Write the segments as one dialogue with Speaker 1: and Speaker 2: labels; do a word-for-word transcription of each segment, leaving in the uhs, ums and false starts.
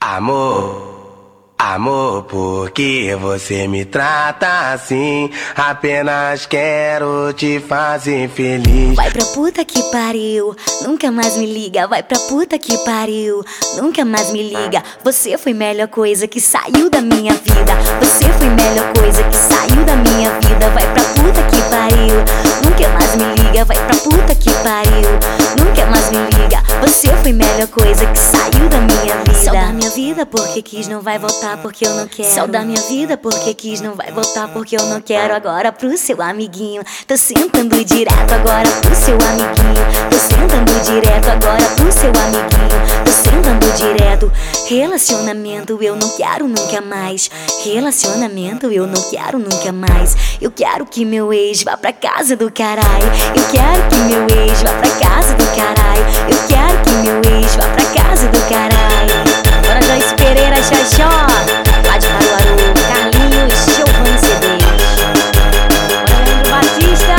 Speaker 1: Amor, amor, por que você me trata assim? Apenas quero te fazer feliz.
Speaker 2: Vai pra puta que pariu, nunca mais me liga. Vai pra puta que pariu, nunca mais me liga. Você foi a melhor coisa que saiu da minha vida. Você foi a melhor coisa que saiu da minha vida. Vai pra puta que pariu, nunca mais me liga. Vai pra puta que pariu, nunca mais me liga. Você foi a melhor coisa que saiu da minha vida. Saiu da minha vida porque quis, não vai voltar porque eu não quero. Saiu da minha vida porque quis, não vai voltar porque eu não quero. Agora pro seu amiguinho, tô sentando direto agora pro seu amiguinho. Tô sentando direto agora pro seu amiguinho. Tô sentando direto. Relacionamento eu não quero nunca mais. Relacionamento eu não quero nunca mais. Eu quero que meu ex vá pra casa do caralho. Eu quero que meu ex vá pra casa do caralho. Eu quero que meu ex vá pra casa do caralho. Bora Joyce Pereira, Xaxó, lá de Caruaru, Carlinhos, Giovanni C Ds. Bora Leandro Batista.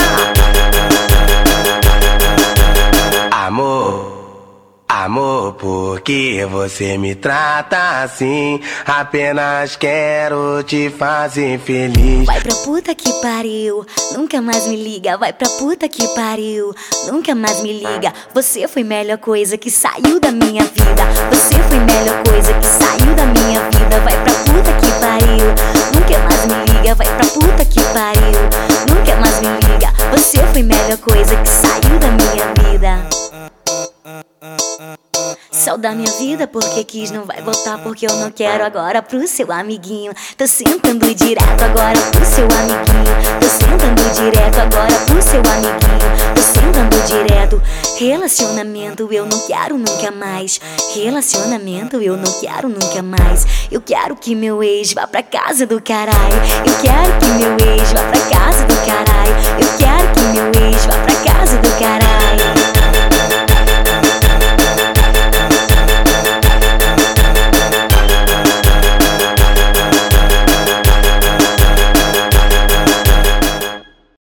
Speaker 1: Amor, amor, por que você me trata assim? Apenas quero te fazer feliz.
Speaker 2: Vai pra puta que pariu, nunca mais me liga. Vai pra puta que pariu, nunca mais me liga. Você foi a melhor coisa que saiu da minha vida. Você foi a melhor coisa que saiu da minha vida. Vai pra puta que pariu, nunca mais me liga. Vai pra puta que pariu, nunca mais me liga. Você foi a melhor coisa que saiu da minha vida. Saiu da minha vida porque quis, não vai voltar porque eu não quero. Agora pro seu amiguinho, tô sentando direto agora pro seu amiguinho. Tô sentando direto agora pro seu amiguinho. Tô sentando direto. Relacionamento eu não quero nunca mais. Relacionamento eu não quero nunca mais. Eu quero que meu ex vá pra casa do caralho. Eu quero que